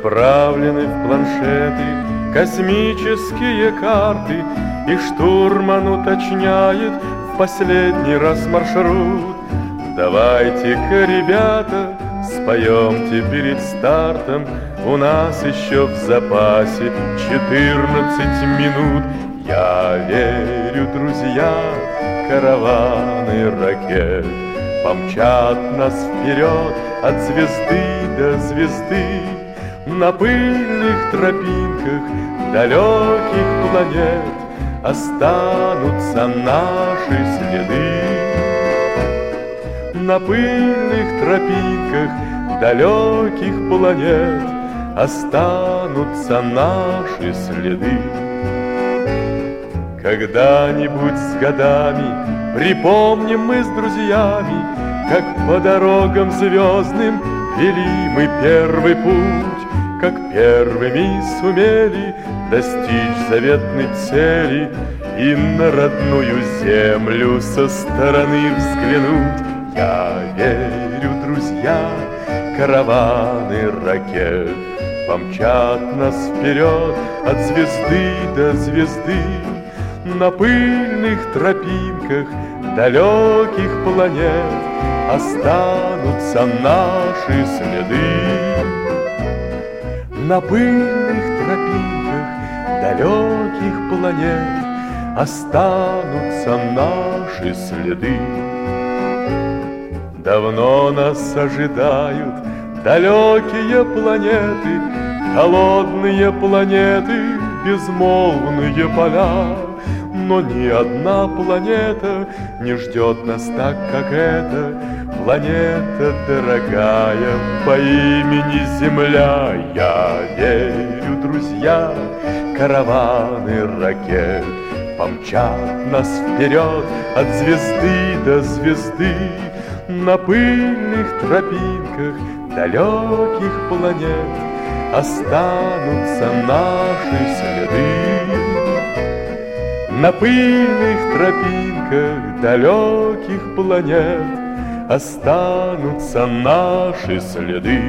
заправлены в планшеты космические карты, и штурман уточняет в последний раз маршрут. Давайте-ка, ребята, споемте перед стартом, у нас еще в запасе 14 минут. Я верю, друзья, караваны ракет помчат нас вперед от звезды до звезды. На пыльных тропинках далеких планет останутся наши следы. На пыльных тропинках далеких планет останутся наши следы. Когда-нибудь с годами припомним мы с друзьями, как по дорогам звездным вели мы первый путь, как первыми сумели достичь заветной цели и на родную землю со стороны взглянуть. Я верю, друзья, караваны ракет помчат нас вперед от звезды до звезды. На пыльных тропинках далеких планет останутся наши следы. На пыльных тропинках далеких планет останутся наши следы. Давно нас ожидают далекие планеты, холодные планеты, безмолвные поля. Но ни одна планета не ждет нас так, как эта планета дорогая по имени Земля. Я верю, друзья, караваны ракет помчат нас вперед от звезды до звезды. На пыльных тропинках далеких планет останутся наши следы. На пыльных тропинках далеких планет останутся наши следы.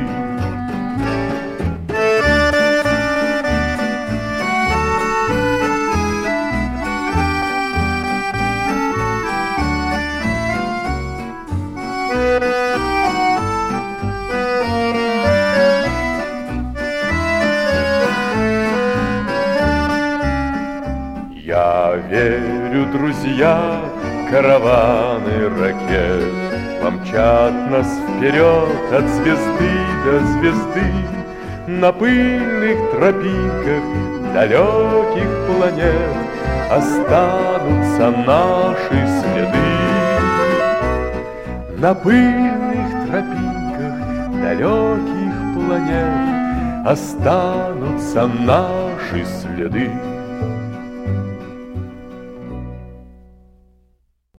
Я верю, друзья, караваны ракет помчат нас вперед от звезды до звезды. На пыльных тропинках далеких планет останутся наши следы. На пыльных тропинках далеких планет останутся наши следы.